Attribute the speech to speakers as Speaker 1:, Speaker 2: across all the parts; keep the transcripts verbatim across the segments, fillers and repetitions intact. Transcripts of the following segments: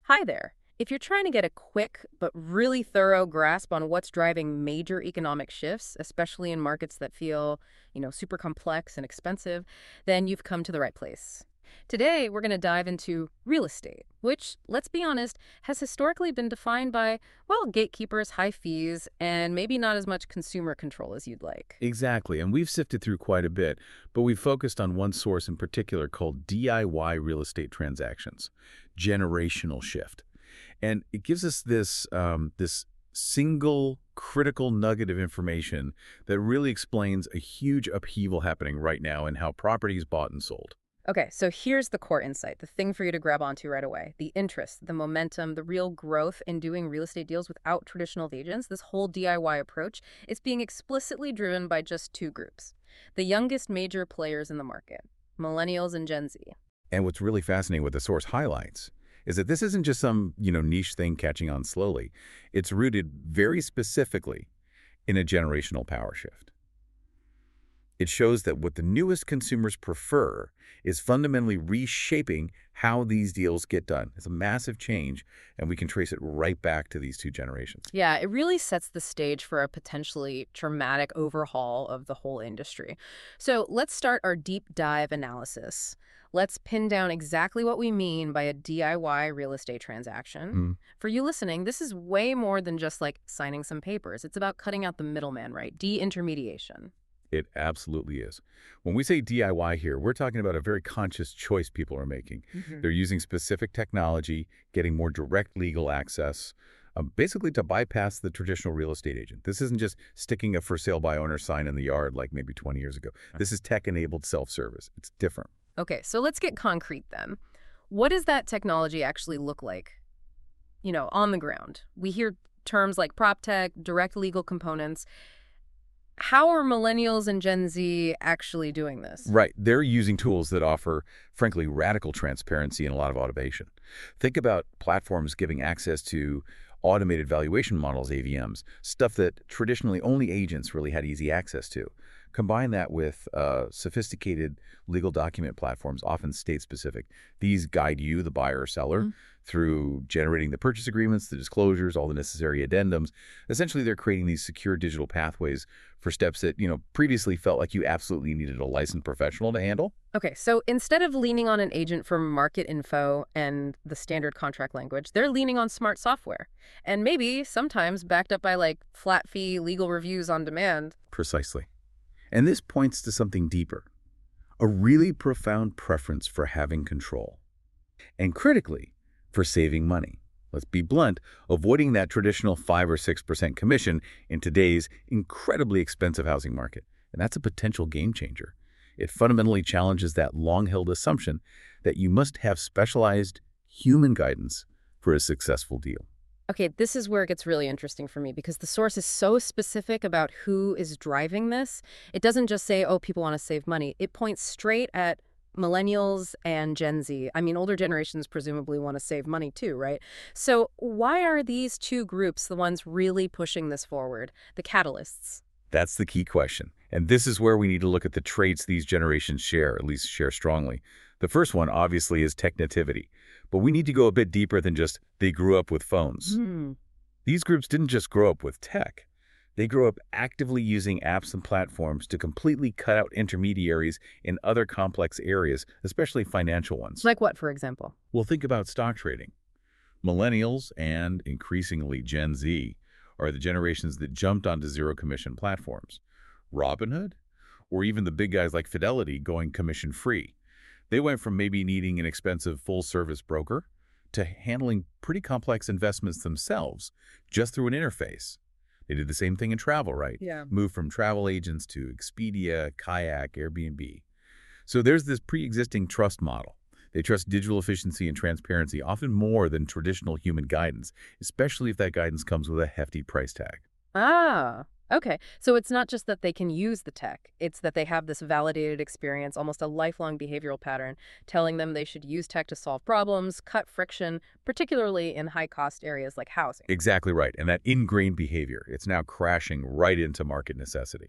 Speaker 1: Hi there. If you're trying to get a quick but really thorough grasp on what's driving major economic shifts, especially in markets that feel, you know, super complex and expensive, then you've come to the right place. Today, we're going to dive into real estate, which, let's be honest, has historically been defined by, well, gatekeepers, high fees, and maybe not as much consumer control as you'd like.
Speaker 2: Exactly, and we've sifted through quite a bit, but we've focused on one source in particular called D I Y real estate transactions, generational shift. And it gives us this, um, this single critical nugget of information that really explains a huge upheaval happening right now in how property is bought and sold.
Speaker 1: Okay, so here's the core insight, the thing for you to grab onto right away. The interest, the momentum, the real growth in doing real estate deals without traditional agents, this whole D I Y approach, is being explicitly driven by just two groups. The youngest major players in the market, millennials and Gen Z.
Speaker 2: And what's really fascinating what the source highlights is that this isn't just some, you know, niche thing catching on slowly. It's rooted very specifically in a generational power shift. It shows that what the newest consumers prefer is fundamentally reshaping how these deals get done. It's a massive change, and we can trace it right back to these two generations.
Speaker 1: Yeah, it really sets the stage for a potentially traumatic overhaul of the whole industry. So let's start our deep dive analysis. Let's pin down exactly what we mean by a D I Y real estate transaction.
Speaker 2: Mm,
Speaker 1: For you listening, this is way more than just like signing some papers. It's about cutting out the middleman, right? De-intermediation.
Speaker 2: it absolutely is. When we say D I Y here, we're talking about a very conscious choice people are making.
Speaker 1: Mhm.
Speaker 2: They're using specific technology, getting more direct legal access, um, basically to bypass the traditional real estate agent. This isn't just sticking a for sale by owner sign in the yard like maybe twenty years ago. This is tech-enabled self-service. It's different.
Speaker 1: Okay, so let's get concrete then. What does that technology actually look like, you know, on the ground? We hear terms like prop tech, direct legal components. How are millennials and Gen Z actually doing this?
Speaker 2: Right. They're using tools that offer, frankly, radical transparency and a lot of automation. Think about platforms giving access to automated valuation models, A V Ms, stuff that traditionally only agents really had easy access to. Combine that with uh, sophisticated legal document platforms, often state-specific. These guide you, the buyer or seller,
Speaker 1: Mhm.
Speaker 2: through generating the purchase agreements, the disclosures, all the necessary addendums. Essentially, they're creating these secure digital pathways for steps that, you know, previously felt like you absolutely needed a licensed professional to handle.
Speaker 1: Okay, so instead of leaning on an agent for market info and the standard contract language, they're leaning on smart software. And maybe sometimes backed up by like flat fee legal reviews on demand.
Speaker 2: Precisely. And this points to something deeper, a really profound preference for having control. And critically, for saving money. Let's be blunt, avoiding that traditional five or six percent commission in today's incredibly expensive housing market. And that's a potential game changer. It fundamentally challenges that long-held assumption that you must have specialized human guidance for a successful deal.
Speaker 1: Okay, this is where it gets really interesting for me because the source is so specific about who is driving this. It doesn't just say, oh, people want to save money. It points straight at millennials and Gen Z. I mean, older generations presumably want to save money too, right? So why are these two groups the ones really pushing this forward, the catalysts?
Speaker 2: That's the key question. And this is where we need to look at the traits these generations share, at least share strongly. The first one, obviously, is technativity. But we need to go a bit deeper than just they grew up with phones.
Speaker 1: Hmm.
Speaker 2: These groups didn't just grow up with tech. They grew up actively using apps and platforms to completely cut out intermediaries in other complex areas, especially financial ones.
Speaker 1: Like what, for example?
Speaker 2: Well, think about stock trading. Millennials and increasingly Gen Z are the generations that jumped onto zero-commission platforms. Robinhood, or even the big guys like Fidelity going commission-free. They went from maybe needing an expensive full-service broker to handling pretty complex investments themselves just through an interface. They did the same thing in travel, right?
Speaker 1: Yeah.
Speaker 2: Moved from travel agents to Expedia, Kayak, Airbnb. So there's this pre-existing trust model. They trust digital efficiency and transparency often more than traditional human guidance, especially if that guidance comes with a hefty price tag.
Speaker 1: Ah, okay. So it's not just that they can use the tech. It's that they have this validated experience, almost a lifelong behavioral pattern, telling them they should use tech to solve problems, cut friction, particularly in high-cost areas like housing.
Speaker 2: Exactly right. And that ingrained behavior, it's now crashing right into market necessity.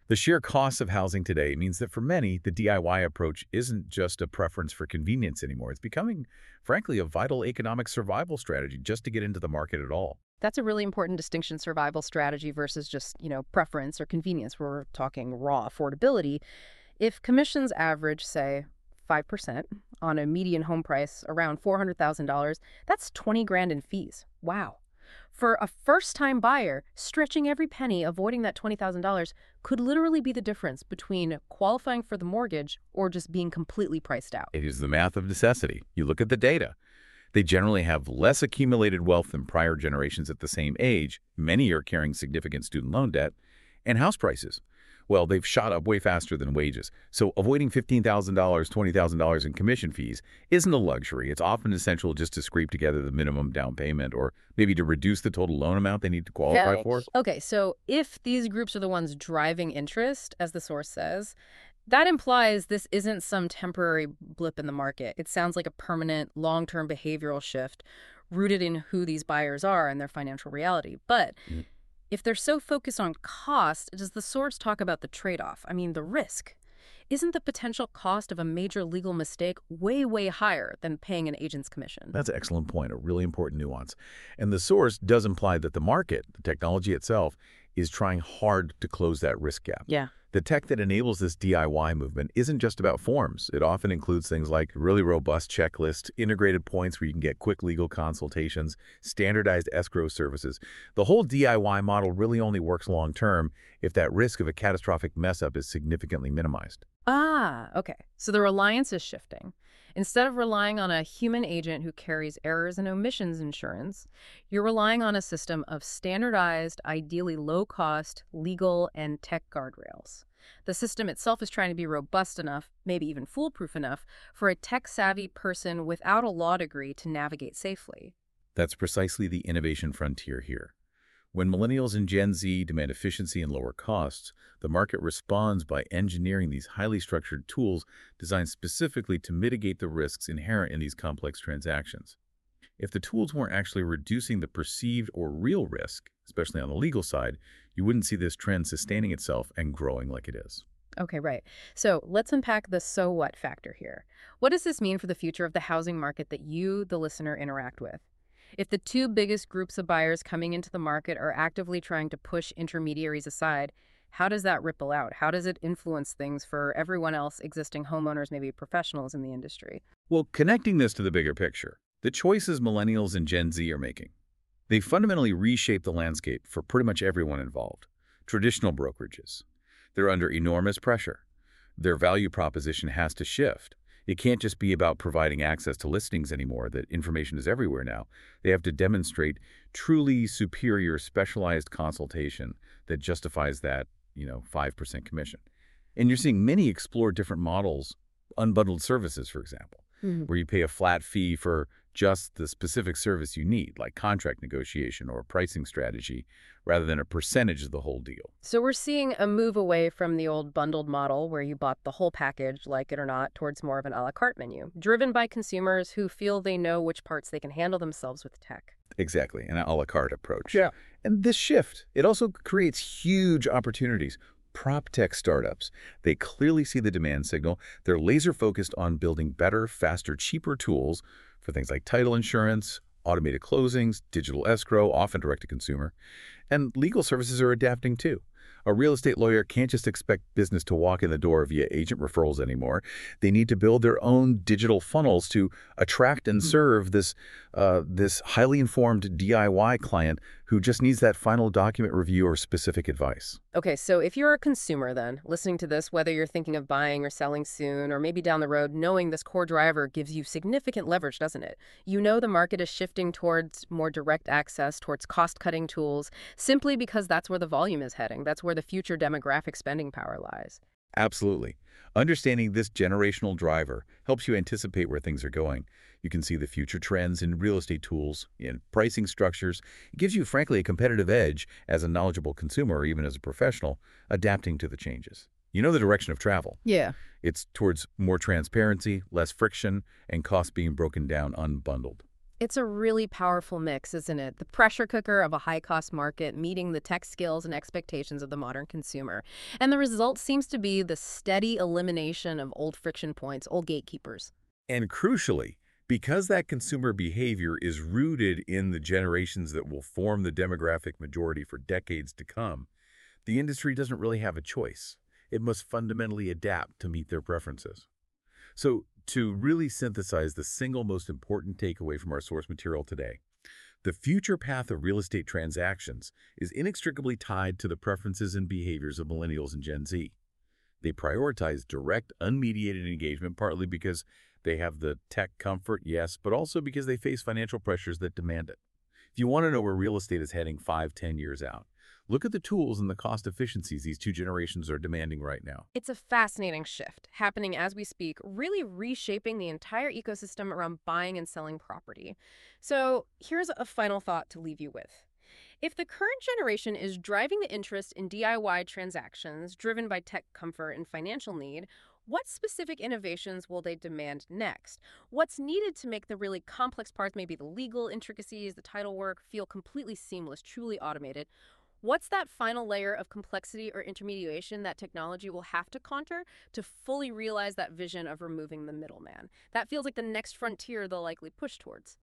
Speaker 2: The sheer cost of housing today means that for many, the D I Y approach isn't just a preference for convenience anymore. It's becoming, frankly, a vital economic survival strategy just to get into the market at all.
Speaker 1: That's a really important distinction, survival strategy versus just, you know, preference or convenience. We're talking raw affordability. If commissions average, say, five percent on a median home price around four hundred thousand dollars, that's twenty grand in fees. Wow. For a first-time buyer, stretching every penny, avoiding that twenty thousand dollars could literally be the difference between qualifying for the mortgage or just being completely priced out.
Speaker 2: It is the math of necessity. You look at the data. They generally have less accumulated wealth than prior generations at the same age. Many are carrying significant student loan debt. And house prices, well, they've shot up way faster than wages. So avoiding fifteen thousand dollars, twenty thousand dollars in commission fees isn't a luxury. It's often essential just to scrape together the minimum down payment or maybe to reduce the total loan amount they need to qualify
Speaker 1: Yeah.
Speaker 2: for.
Speaker 1: Okay, so if these groups are the ones driving interest, as the source says, that implies this isn't some temporary blip in the market. It sounds like a permanent, long-term behavioral shift rooted in who these buyers are and their financial reality. But
Speaker 2: Mm.
Speaker 1: if they're so focused on cost, does the source talk about the trade-off? I mean, the risk. Isn't the potential cost of a major legal mistake way, way higher than paying an agent's commission?
Speaker 2: That's an excellent point, a really important nuance. And the source does imply that the market, the technology itself, is trying hard to close that risk gap.
Speaker 1: Yeah.
Speaker 2: The tech that enables this D I Y movement isn't just about forms. It often includes things like really robust checklists, integrated points where you can get quick legal consultations, standardized escrow services. The whole D I Y model really only works long-term if that risk of a catastrophic mess-up is significantly minimized.
Speaker 1: Ah, okay. So the reliance is shifting. Instead of relying on a human agent who carries errors and omissions insurance, you're relying on a system of standardized, ideally low-cost, legal and tech guardrails. The system itself is trying to be robust enough, maybe even foolproof enough, for a tech-savvy person without a law degree to navigate safely.
Speaker 2: That's precisely the innovation frontier here. When millennials and Gen Z demand efficiency and lower costs, the market responds by engineering these highly structured tools designed specifically to mitigate the risks inherent in these complex transactions. If the tools weren't actually reducing the perceived or real risk, especially on the legal side, you wouldn't see this trend sustaining itself and growing like it is.
Speaker 1: Okay, right. So let's unpack the so what factor here. What does this mean for the future of the housing market that you, the listener, interact with? If the two biggest groups of buyers coming into the market are actively trying to push intermediaries aside, how does that ripple out? How does it influence things for everyone else, existing homeowners, maybe professionals in the industry?
Speaker 2: Well, connecting this to the bigger picture, the choices millennials and Gen Z are making, they fundamentally reshape the landscape for pretty much everyone involved. Traditional brokerages, they're under enormous pressure. Their value proposition has to shift. It can't just be about providing access to listings anymore, that information is everywhere now. They have to demonstrate truly superior specialized consultation that justifies that, you know, five percent commission. And you're seeing many explore different models, unbundled services, for example,
Speaker 1: Mhm.
Speaker 2: where you pay a flat fee for just the specific service you need, like contract negotiation or pricing strategy, rather than a percentage of the whole deal.
Speaker 1: So we're seeing a move away from the old bundled model where you bought the whole package, like it or not, towards more of an a la carte menu, driven by consumers who feel they know which parts they can handle themselves with tech.
Speaker 2: Exactly, an a la carte approach.
Speaker 3: Yeah.
Speaker 2: And this shift, it also creates huge opportunities. Prop tech startups, they clearly see the demand signal. They're laser focused on building better, faster, cheaper tools for things like title insurance, automated closings, digital escrow, often direct to consumer. And legal services are adapting too. A real estate lawyer can't just expect business to walk in the door via agent referrals anymore. They need to build their own digital funnels to attract and serve this, uh, this highly informed D I Y client who just needs that final document review or specific advice.
Speaker 1: Okay, so if you're a consumer then, listening to this, whether you're thinking of buying or selling soon, or maybe down the road, knowing this core driver gives you significant leverage, doesn't it? You know the market is shifting towards more direct access, towards cost-cutting tools, simply because that's where the volume is heading. That's where the future demographic spending power lies.
Speaker 2: Absolutely. Understanding this generational driver helps you anticipate where things are going. You can see the future trends in real estate tools, in pricing structures. It gives you, frankly, a competitive edge as a knowledgeable consumer or even as a professional, adapting to the changes. You know the direction of travel.
Speaker 1: Yeah.
Speaker 2: It's towards more transparency, less friction, and costs being broken down unbundled.
Speaker 1: It's a really powerful mix, isn't it? The pressure cooker of a high-cost market meeting the tech skills and expectations of the modern consumer. And the result seems to be the steady elimination of old friction points, old gatekeepers.
Speaker 3: And crucially, because that consumer behavior is rooted in the generations that will form the demographic majority for decades to come, the industry doesn't really have a choice. It must fundamentally adapt to meet their preferences. So, to really synthesize the single most important takeaway from our source material today, the future path of real estate transactions is inextricably tied to the preferences and behaviors of millennials and Gen Z. They prioritize direct, unmediated engagement, partly because they have the tech comfort, yes, but also because they face financial pressures that demand it. If you want to know where real estate is heading five, ten years out, look at the tools and the cost efficiencies these two generations are demanding right now.
Speaker 1: It's a fascinating shift happening as we speak, really reshaping the entire ecosystem around buying and selling property. So here's a final thought to leave you with. If the current generation is driving the interest in D I Y transactions driven by tech comfort and financial need, what specific innovations will they demand next? What's needed to make the really complex parts, maybe the legal intricacies, the title work, feel completely seamless, truly automated? What's that final layer of complexity or intermediation that technology will have to conquer to fully realize that vision of removing the middleman? That feels like the next frontier they'll likely push towards.